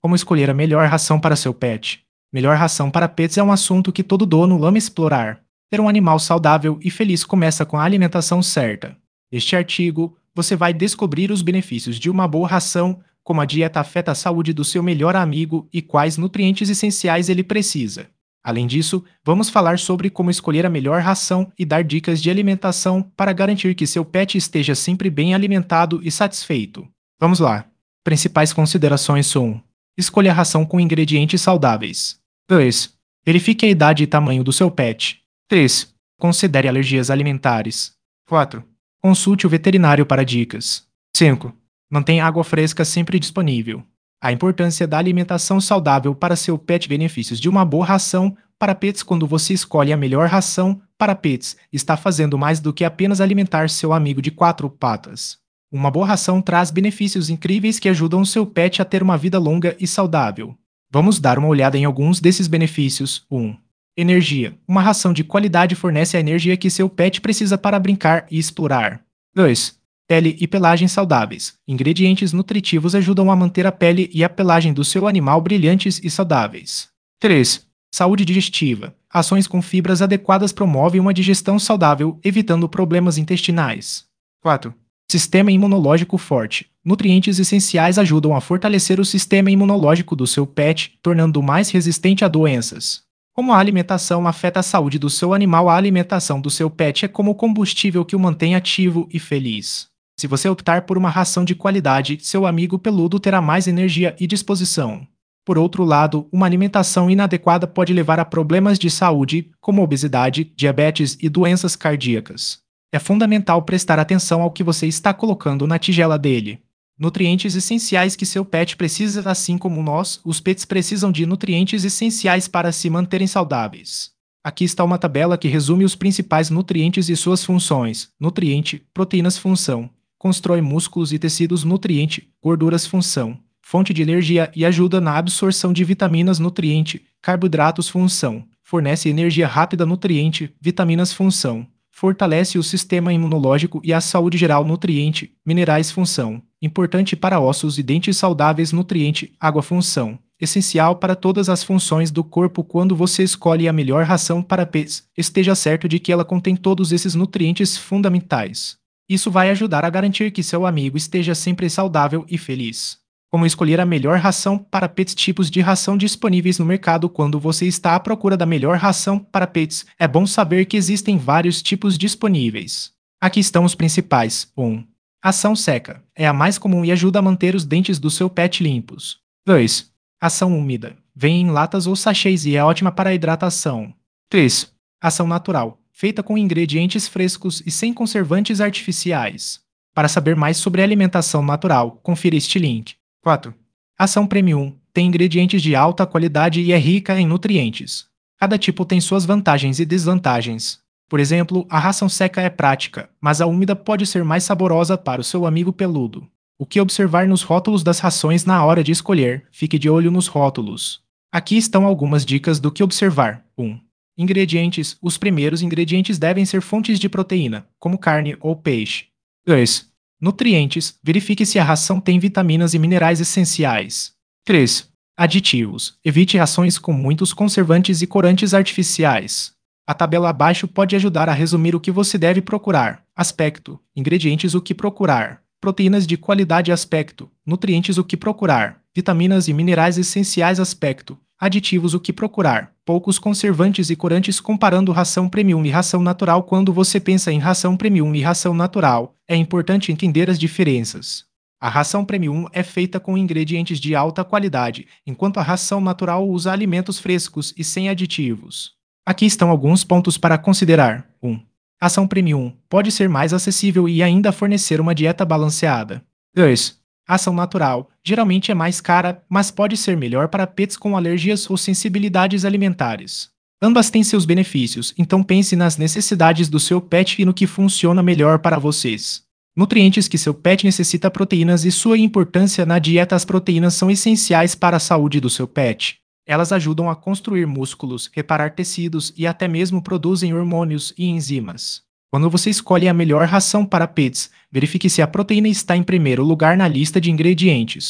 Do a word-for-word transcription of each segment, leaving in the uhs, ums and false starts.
Como escolher a melhor ração para seu pet? Melhor ração para pets é um assunto que todo dono ama explorar. Ter um animal saudável e feliz começa com a alimentação certa. Neste artigo, você vai descobrir os benefícios de uma boa ração, como a dieta afeta a saúde do seu melhor amigo e quais nutrientes essenciais ele precisa. Além disso, vamos falar sobre como escolher a melhor ração e dar dicas de alimentação para garantir que seu pet esteja sempre bem alimentado e satisfeito. Vamos lá! Principais considerações são: escolha a ração com ingredientes saudáveis. dois. Verifique a idade e tamanho do seu pet. três. Considere alergias alimentares. quatro. Consulte o veterinário para dicas. cinco. Mantenha água fresca sempre disponível. A importância da alimentação saudável para seu pet. Benefícios de uma boa ração para pets. Quando você escolhe a melhor ração para pets, está fazendo mais do que apenas alimentar seu amigo de quatro patas. Uma boa ração traz benefícios incríveis que ajudam seu pet a ter uma vida longa e saudável. Vamos dar uma olhada em alguns desses benefícios. um. Energia. Uma ração de qualidade fornece a energia que seu pet precisa para brincar e explorar. dois. Pele e pelagem saudáveis. Ingredientes nutritivos ajudam a manter a pele e a pelagem do seu animal brilhantes e saudáveis. três. Saúde digestiva. Ações com fibras adequadas promovem uma digestão saudável, evitando problemas intestinais. quatro. Sistema imunológico forte. Nutrientes essenciais ajudam a fortalecer o sistema imunológico do seu pet, tornando-o mais resistente a doenças. Como a alimentação afeta a saúde do seu animal, a alimentação do seu pet é como combustível que o mantém ativo e feliz. Se você optar por uma ração de qualidade, seu amigo peludo terá mais energia e disposição. Por outro lado, uma alimentação inadequada pode levar a problemas de saúde, como obesidade, diabetes e doenças cardíacas. É fundamental prestar atenção ao que você está colocando na tigela dele. Nutrientes essenciais que seu pet precisa. Assim como nós, os pets precisam de nutrientes essenciais para se manterem saudáveis. Aqui está uma tabela que resume os principais nutrientes e suas funções. Nutriente, proteínas, função. Constrói músculos e tecidos. Nutriente, gorduras, função. Fonte de energia e ajuda na absorção de vitaminas. Nutriente, carboidratos, função. Fornece energia rápida. Nutriente, vitaminas, função. Fortalece o sistema imunológico e a saúde geral. Nutriente, minerais, função. Importante para ossos e dentes saudáveis. Nutriente, água, função. Essencial para todas as funções do corpo. Quando você escolhe a melhor ração para pets, esteja certo de que ela contém todos esses nutrientes fundamentais. Isso vai ajudar a garantir que seu amigo esteja sempre saudável e feliz. Como escolher a melhor ração para pets? Tipos de ração disponíveis no mercado. Quando você está à procura da melhor ração para pets, é bom saber que existem vários tipos disponíveis. Aqui estão os principais. um. Ação seca. É a mais comum e ajuda a manter os dentes do seu pet limpos. dois. Ação úmida. Vem em latas ou sachês e é ótima para a hidratação. três. Ação natural. Feita com ingredientes frescos e sem conservantes artificiais. Para saber mais sobre alimentação natural, confira este link. quatro. Ação Premium. Tem ingredientes de alta qualidade e é rica em nutrientes. Cada tipo tem suas vantagens e desvantagens. Por exemplo, a ração seca é prática, mas a úmida pode ser mais saborosa para o seu amigo peludo. O que observar nos rótulos das rações na hora de escolher? Fique de olho nos rótulos. Aqui estão algumas dicas do que observar. um. Ingredientes. Os primeiros ingredientes devem ser fontes de proteína, como carne ou peixe. dois. Nutrientes. Verifique se a ração tem vitaminas e minerais essenciais. três. Aditivos. Evite rações com muitos conservantes e corantes artificiais. A tabela abaixo pode ajudar a resumir o que você deve procurar. Aspecto. Ingredientes. O que procurar. Proteínas de qualidade. Aspecto. Nutrientes. O que procurar. Vitaminas e minerais essenciais. Aspecto. Aditivos. O que procurar. Poucos conservantes e corantes. Comparando ração premium e ração natural. Quando você pensa em ração premium e ração natural, é importante entender as diferenças. A ração premium é feita com ingredientes de alta qualidade, enquanto a ração natural usa alimentos frescos e sem aditivos. Aqui estão alguns pontos para considerar. um. Ração premium pode ser mais acessível e ainda fornecer uma dieta balanceada. dois. Ração natural geralmente é mais cara, mas pode ser melhor para pets com alergias ou sensibilidades alimentares. Ambas têm seus benefícios, então pense nas necessidades do seu pet e no que funciona melhor para vocês. Nutrientes que seu pet necessita. Proteínas e sua importância na dieta. As proteínas são essenciais para a saúde do seu pet. Elas ajudam a construir músculos, reparar tecidos e até mesmo produzem hormônios e enzimas. Quando você escolhe a melhor ração para pets, verifique se a proteína está em primeiro lugar na lista de ingredientes.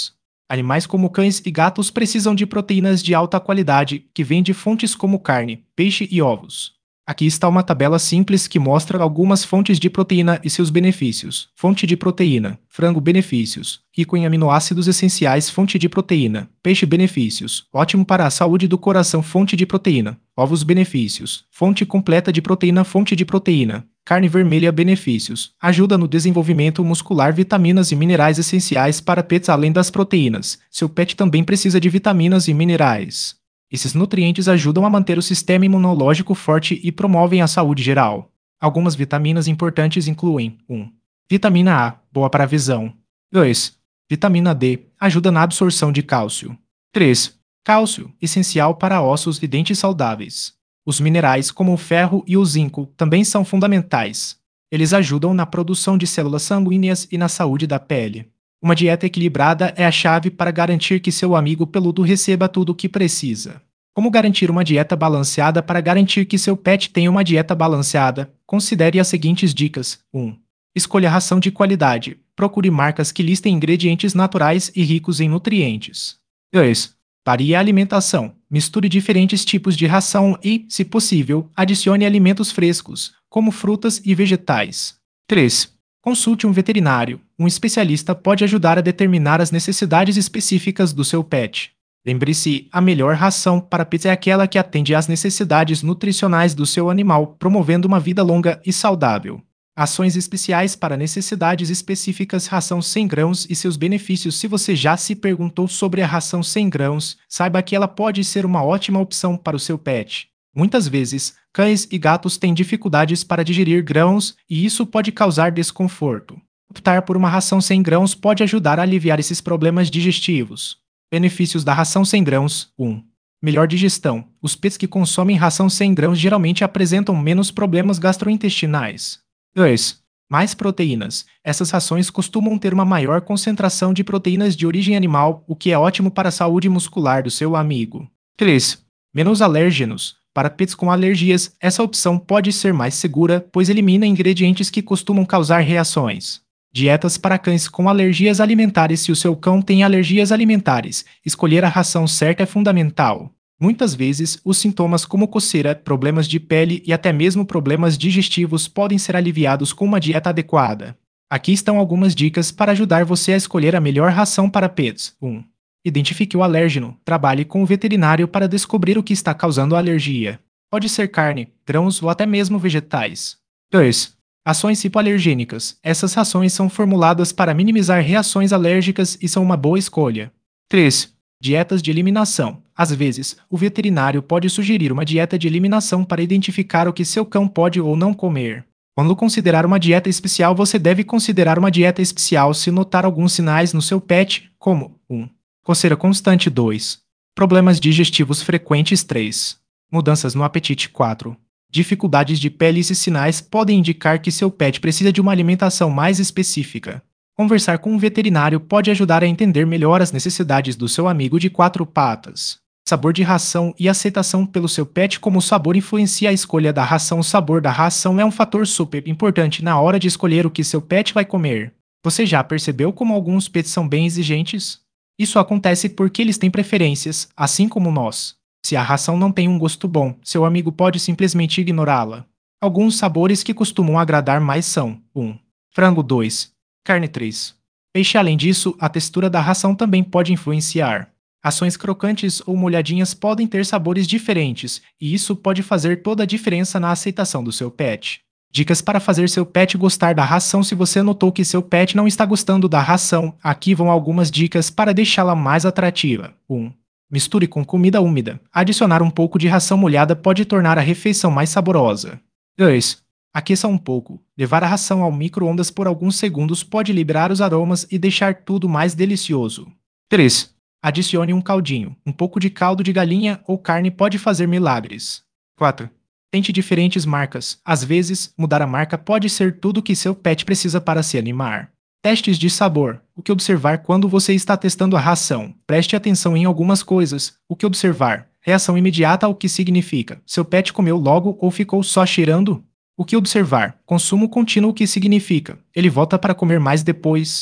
Animais como cães e gatos precisam de proteínas de alta qualidade, que vêm de fontes como carne, peixe e ovos. Aqui está uma tabela simples que mostra algumas fontes de proteína e seus benefícios. Fonte de proteína: frango, benefícios. Rico em aminoácidos essenciais, fonte de proteína. Peixe, benefícios. Ótimo para a saúde do coração, fonte de proteína. Ovos, benefícios. Fonte completa de proteína, fonte de proteína. Carne vermelha, benefícios. Ajuda no desenvolvimento muscular, vitaminas e minerais essenciais para pets além das proteínas. Seu pet também precisa de vitaminas e minerais. Esses nutrientes ajudam a manter o sistema imunológico forte e promovem a saúde geral. Algumas vitaminas importantes incluem: um. Vitamina A, boa para a visão. dois. Vitamina D, ajuda na absorção de cálcio. três. Cálcio, essencial para ossos e dentes saudáveis. Os minerais, como o ferro e o zinco, também são fundamentais. Eles ajudam na produção de células sanguíneas e na saúde da pele. Uma dieta equilibrada é a chave para garantir que seu amigo peludo receba tudo o que precisa. Como garantir uma dieta balanceada? Para garantir que seu pet tenha uma dieta balanceada, considere as seguintes dicas. um. Escolha ração de qualidade. Procure marcas que listem ingredientes naturais e ricos em nutrientes. dois. Varie a alimentação. Misture diferentes tipos de ração e, se possível, adicione alimentos frescos, como frutas e vegetais. três. Consulte um veterinário. Um especialista pode ajudar a determinar as necessidades específicas do seu pet. Lembre-se, a melhor ração para pets é aquela que atende às necessidades nutricionais do seu animal, promovendo uma vida longa e saudável. Ações especiais para necessidades específicas. Ração cem grãos e seus benefícios. Se você já se perguntou sobre a ração cem grãos, saiba que ela pode ser uma ótima opção para o seu pet. Muitas vezes, cães e gatos têm dificuldades para digerir grãos e isso pode causar desconforto. Optar por uma ração cem grãos pode ajudar a aliviar esses problemas digestivos. Benefícios da ração cem grãos. um. Melhor digestão. Os pets que consomem ração cem grãos geralmente apresentam menos problemas gastrointestinais. dois. Mais proteínas. Essas rações costumam ter uma maior concentração de proteínas de origem animal, o que é ótimo para a saúde muscular do seu amigo. três. Menos alérgenos. Para pets com alergias, essa opção pode ser mais segura, pois elimina ingredientes que costumam causar reações. Dietas para cães com alergias alimentares. Se o seu cão tem alergias alimentares, escolher a ração certa é fundamental. Muitas vezes, os sintomas como coceira, problemas de pele e até mesmo problemas digestivos podem ser aliviados com uma dieta adequada. Aqui estão algumas dicas para ajudar você a escolher a melhor ração para pets. um. Identifique o alérgeno. Trabalhe com o veterinário para descobrir o que está causando a alergia. Pode ser carne, grãos ou até mesmo vegetais. dois. Ações hipoalergênicas. Essas rações são formuladas para minimizar reações alérgicas e são uma boa escolha. três. Dietas de eliminação. Às vezes, o veterinário pode sugerir uma dieta de eliminação para identificar o que seu cão pode ou não comer. Quando considerar uma dieta especial, você deve considerar uma dieta especial se notar alguns sinais no seu pet, como um. Coceira constante. dois. Problemas digestivos frequentes. três. Mudanças no apetite. quatro. Dificuldades de pele. Esses sinais podem indicar que seu pet precisa de uma alimentação mais específica. Conversar com um veterinário pode ajudar a entender melhor as necessidades do seu amigo de quatro patas. Sabor de ração e aceitação pelo seu pet. Como o sabor influencia a escolha da ração. O sabor da ração é um fator super importante na hora de escolher o que seu pet vai comer. Você já percebeu como alguns pets são bem exigentes? Isso acontece porque eles têm preferências, assim como nós. Se a ração não tem um gosto bom, seu amigo pode simplesmente ignorá-la. Alguns sabores que costumam agradar mais são: um. Frango. dois. Carne. três. Peixe. Além disso, a textura da ração também pode influenciar. Rações crocantes ou molhadinhas podem ter sabores diferentes, e isso pode fazer toda a diferença na aceitação do seu pet. Dicas para fazer seu pet gostar da ração. Se você notou que seu pet não está gostando da ração, aqui vão algumas dicas para deixá-la mais atrativa. um. Misture com comida úmida. Adicionar um pouco de ração molhada pode tornar a refeição mais saborosa. dois. Aqueça um pouco. Levar a ração ao micro-ondas por alguns segundos pode liberar os aromas e deixar tudo mais delicioso. três. Adicione um caldinho. Um pouco de caldo de galinha ou carne pode fazer milagres. quatro. Tente diferentes marcas. Às vezes, mudar a marca pode ser tudo o que seu pet precisa para se animar. Testes de sabor. O que observar quando você está testando a ração? Preste atenção em algumas coisas. O que observar? Reação imediata. O que significa? Seu pet comeu logo ou ficou só cheirando? O que observar? Consumo contínuo. O que significa? Ele volta para comer mais depois.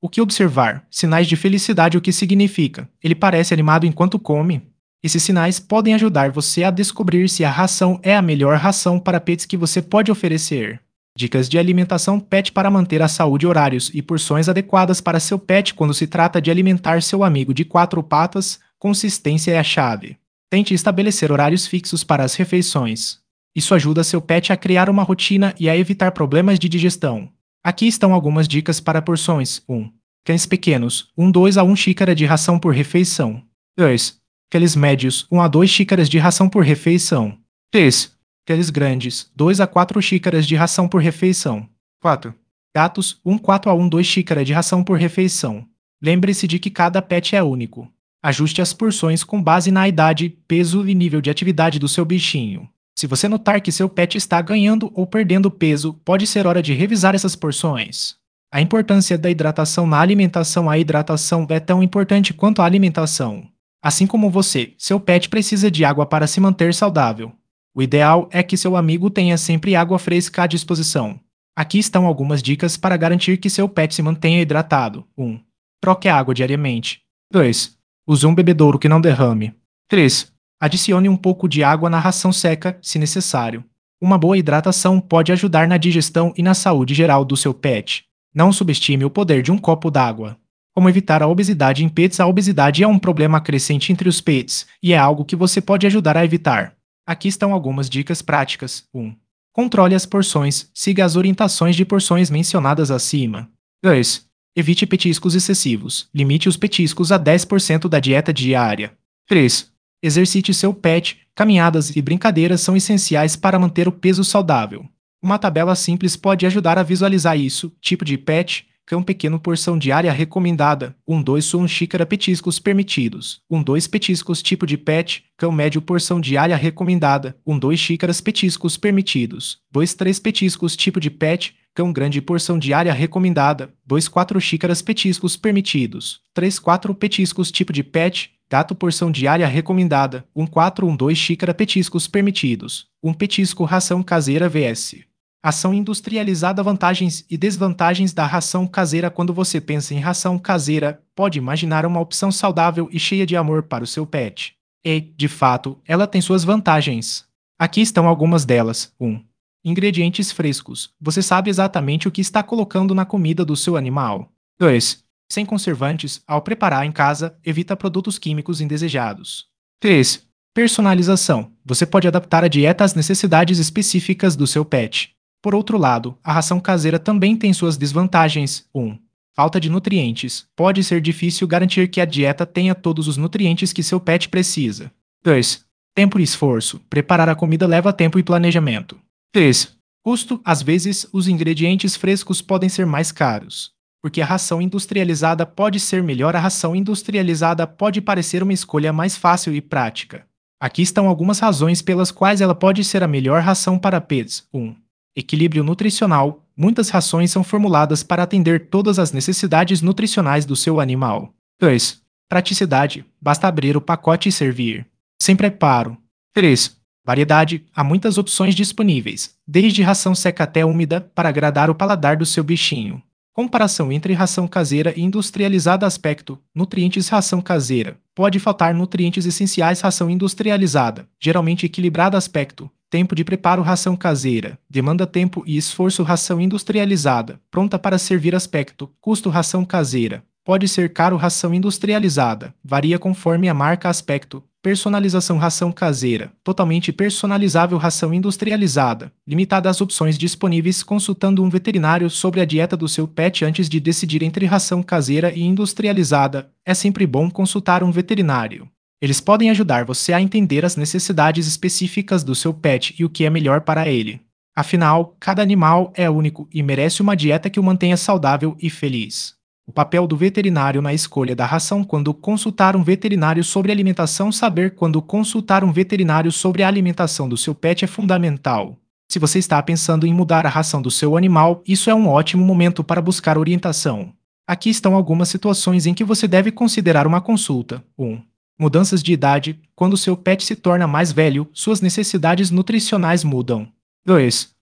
O que observar? Sinais de felicidade. O que significa? Ele parece animado enquanto come. Esses sinais podem ajudar você a descobrir se a ração é a melhor ração para pets que você pode oferecer. Dicas de alimentação pet para manter a saúde: horários e porções adequadas para seu pet quando se trata de alimentar seu amigo de quatro patas. Consistência é a chave. Tente estabelecer horários fixos para as refeições. Isso ajuda seu pet a criar uma rotina e a evitar problemas de digestão. Aqui estão algumas dicas para porções. um. Cães pequenos, um a dois a uma xícara de ração por refeição. dois. Cães médios, uma a duas xícaras de ração por refeição. três. Cães grandes, duas a quatro xícaras de ração por refeição. quatro. Gatos, um a quatro a uma a duas xícaras de ração por refeição. Lembre-se de que cada pet é único. Ajuste as porções com base na idade, peso e nível de atividade do seu bichinho. Se você notar que seu pet está ganhando ou perdendo peso, pode ser hora de revisar essas porções. A importância da hidratação na alimentação. A hidratação é tão importante quanto a alimentação. Assim como você, seu pet precisa de água para se manter saudável. O ideal é que seu amigo tenha sempre água fresca à disposição. Aqui estão algumas dicas para garantir que seu pet se mantenha hidratado. um. Troque a água diariamente. dois. Use um bebedouro que não derrame. três. Adicione um pouco de água na ração seca, se necessário. Uma boa hidratação pode ajudar na digestão e na saúde geral do seu pet. Não subestime o poder de um copo d'água. Como evitar a obesidade em pets? A obesidade é um problema crescente entre os pets, e é algo que você pode ajudar a evitar. Aqui estão algumas dicas práticas. um. Controle as porções. Siga as orientações de porções mencionadas acima. dois. Evite petiscos excessivos. Limite os petiscos a dez por cento da dieta diária. três. Exercite seu pet. Caminhadas e brincadeiras são essenciais para manter o peso saudável. Uma tabela simples pode ajudar a visualizar isso. Tipo de pet: cão pequeno, porção diária recomendada. um a dois uma xícara, petiscos permitidos. um a dois petiscos. Tipo de pet: cão médio, porção diária recomendada. um a duas xícaras, petiscos permitidos. dois a três petiscos. Tipo de pet: cão grande, porção diária recomendada. dois a quatro xícaras, petiscos permitidos. três a quatro petiscos. Tipo de pet: gato, porção diária recomendada. um a quatro a duas xícaras, petiscos permitidos. um petisco. Ração caseira vs ração industrializada. Vantagens e desvantagens da ração caseira. Quando você pensa em ração caseira, pode imaginar uma opção saudável e cheia de amor para o seu pet. E, de fato, ela tem suas vantagens. Aqui estão algumas delas. um. Ingredientes frescos. Você sabe exatamente o que está colocando na comida do seu animal. dois. Sem conservantes. Ao preparar em casa, evita produtos químicos indesejados. três. Personalização. Você pode adaptar a dieta às necessidades específicas do seu pet. Por outro lado, a ração caseira também tem suas desvantagens. um. Falta de nutrientes. Pode ser difícil garantir que a dieta tenha todos os nutrientes que seu pet precisa. dois. Tempo e esforço. Preparar a comida leva tempo e planejamento. três. Custo. Às vezes, os ingredientes frescos podem ser mais caros. Porque a ração industrializada pode ser melhor. A ração industrializada pode parecer uma escolha mais fácil e prática. Aqui estão algumas razões pelas quais ela pode ser a melhor ração para pets. um. Equilíbrio nutricional. Muitas rações são formuladas para atender todas as necessidades nutricionais do seu animal. dois. Praticidade. Basta abrir o pacote e servir. Sem preparo. três. Variedade. Há muitas opções disponíveis, desde ração seca até úmida, para agradar o paladar do seu bichinho. Comparação entre ração caseira e industrializada. Aspecto. Nutrientes. Ração caseira. Pode faltar nutrientes essenciais. Ração industrializada, geralmente equilibrada. Aspecto. Tempo de preparo. Ração caseira. Demanda tempo e esforço. Ração industrializada. Pronta para servir. Aspecto. Custo. Ração caseira. Pode ser caro. Ração industrializada. Varia conforme a marca. Aspecto. Personalização. Ração caseira. Totalmente personalizável. Ração industrializada. Limitada às opções disponíveis. Consultando um veterinário sobre a dieta do seu pet antes de decidir entre ração caseira e industrializada. É sempre bom consultar um veterinário. Eles podem ajudar você a entender as necessidades específicas do seu pet e o que é melhor para ele. Afinal, cada animal é único e merece uma dieta que o mantenha saudável e feliz. O papel do veterinário na escolha da ração. Quando consultar um veterinário sobre alimentação. Saber quando consultar um veterinário sobre a alimentação do seu pet é fundamental. Se você está pensando em mudar a ração do seu animal, isso é um ótimo momento para buscar orientação. Aqui estão algumas situações em que você deve considerar uma consulta. um. Mudanças de idade. Quando seu pet se torna mais velho, suas necessidades nutricionais mudam. dois.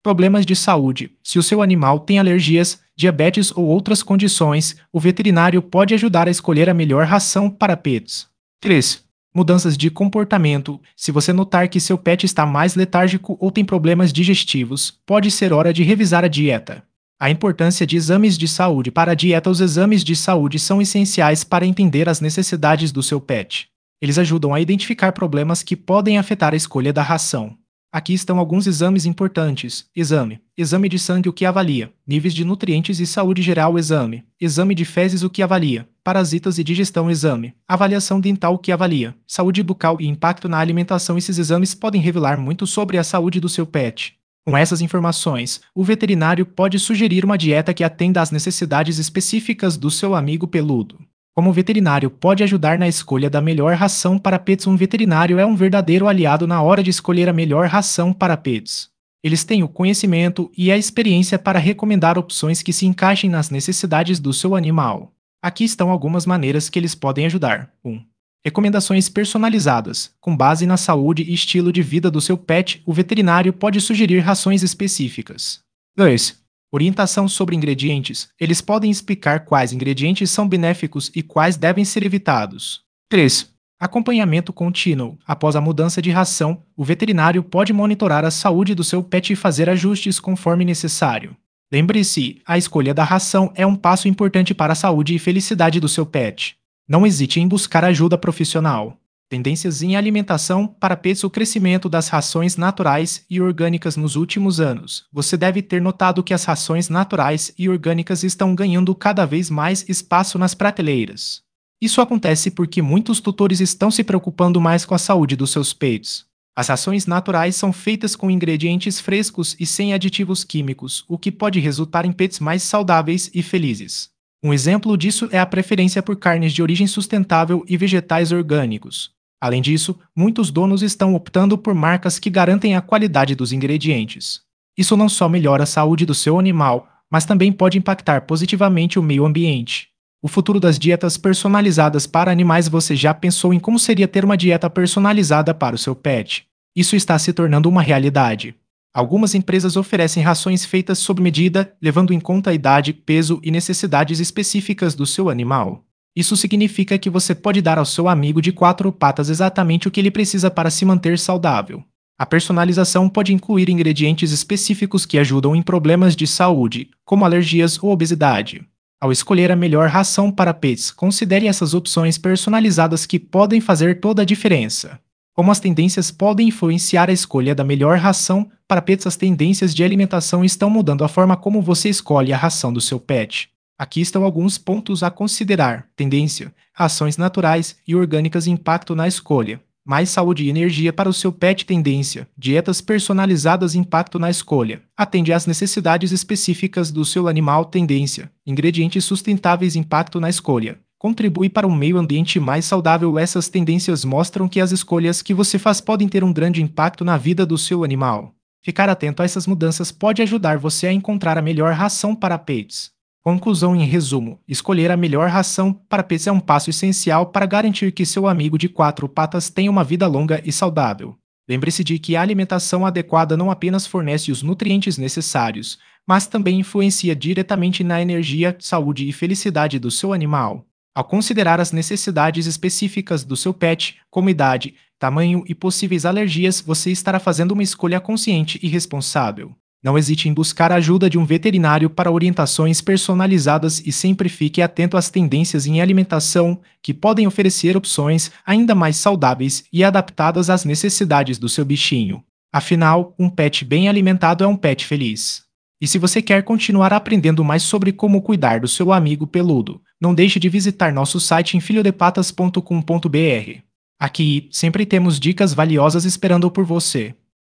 Problemas de saúde. Se o seu animal tem alergias, diabetes ou outras condições, o veterinário pode ajudar a escolher a melhor ração para pets. três. Mudanças de comportamento. Se você notar que seu pet está mais letárgico ou tem problemas digestivos, pode ser hora de revisar a dieta. A importância de exames de saúde para a dieta. Os exames de saúde são essenciais para entender as necessidades do seu pet. Eles ajudam a identificar problemas que podem afetar a escolha da ração. Aqui estão alguns exames importantes. Exame. Exame de sangue, o que avalia níveis de nutrientes e saúde geral. Exame. Exame de fezes, o que avalia parasitas e digestão. Exame. Avaliação dental, o que avalia saúde bucal e impacto na alimentação. Esses exames podem revelar muito sobre a saúde do seu pet. Com essas informações, o veterinário pode sugerir uma dieta que atenda às necessidades específicas do seu amigo peludo. Como o veterinário pode ajudar na escolha da melhor ração para pets. Um veterinário é um verdadeiro aliado na hora de escolher a melhor ração para pets. Eles têm o conhecimento e a experiência para recomendar opções que se encaixem nas necessidades do seu animal. Aqui estão algumas maneiras que eles podem ajudar. um. Recomendações personalizadas. Com base na saúde e estilo de vida do seu pet, o veterinário pode sugerir rações específicas. dois. Orientação sobre ingredientes. Eles podem explicar quais ingredientes são benéficos e quais devem ser evitados. três. Acompanhamento contínuo. Após a mudança de ração, o veterinário pode monitorar a saúde do seu pet e fazer ajustes conforme necessário. Lembre-se, a escolha da ração é um passo importante para a saúde e felicidade do seu pet. Não hesite em buscar ajuda profissional. Tendências em alimentação para pets. O crescimento das rações naturais e orgânicas nos últimos anos. Você deve ter notado que as rações naturais e orgânicas estão ganhando cada vez mais espaço nas prateleiras. Isso acontece porque muitos tutores estão se preocupando mais com a saúde dos seus pets. As rações naturais são feitas com ingredientes frescos e sem aditivos químicos, o que pode resultar em pets mais saudáveis e felizes. Um exemplo disso é a preferência por carnes de origem sustentável e vegetais orgânicos. Além disso, muitos donos estão optando por marcas que garantem a qualidade dos ingredientes. Isso não só melhora a saúde do seu animal, mas também pode impactar positivamente o meio ambiente. O futuro das dietas personalizadas para animais. Você já pensou em como seria ter uma dieta personalizada para o seu pet? Isso está se tornando uma realidade. Algumas empresas oferecem rações feitas sob medida, levando em conta a idade, peso e necessidades específicas do seu animal. Isso significa que você pode dar ao seu amigo de quatro patas exatamente o que ele precisa para se manter saudável. A personalização pode incluir ingredientes específicos que ajudam em problemas de saúde, como alergias ou obesidade. Ao escolher a melhor ração para pets, considere essas opções personalizadas que podem fazer toda a diferença. Como as tendências podem influenciar a escolha da melhor ração para pets. As tendências de alimentação estão mudando a forma como você escolhe a ração do seu pet. Aqui estão alguns pontos a considerar. Tendência: rações naturais e orgânicas. Impacto na escolha. Mais saúde e energia para o seu pet. Tendência: dietas personalizadas. Impacto na escolha. Atende às necessidades específicas do seu animal. Tendência: ingredientes sustentáveis. Impacto na escolha. Contribui para um meio ambiente mais saudável. Essas tendências mostram que as escolhas que você faz podem ter um grande impacto na vida do seu animal. Ficar atento a essas mudanças pode ajudar você a encontrar a melhor ração para pets. Conclusão: em resumo, escolher a melhor ração para pets é um passo essencial para garantir que seu amigo de quatro patas tenha uma vida longa e saudável. Lembre-se de que a alimentação adequada não apenas fornece os nutrientes necessários, mas também influencia diretamente na energia, saúde e felicidade do seu animal. Ao considerar as necessidades específicas do seu pet, como idade, tamanho e possíveis alergias, você estará fazendo uma escolha consciente e responsável. Não hesite em buscar a ajuda de um veterinário para orientações personalizadas e sempre fique atento às tendências em alimentação, que podem oferecer opções ainda mais saudáveis e adaptadas às necessidades do seu bichinho. Afinal, um pet bem alimentado é um pet feliz. E se você quer continuar aprendendo mais sobre como cuidar do seu amigo peludo, não deixe de visitar nosso site em filho de patas ponto com ponto br. Aqui sempre temos dicas valiosas esperando por você.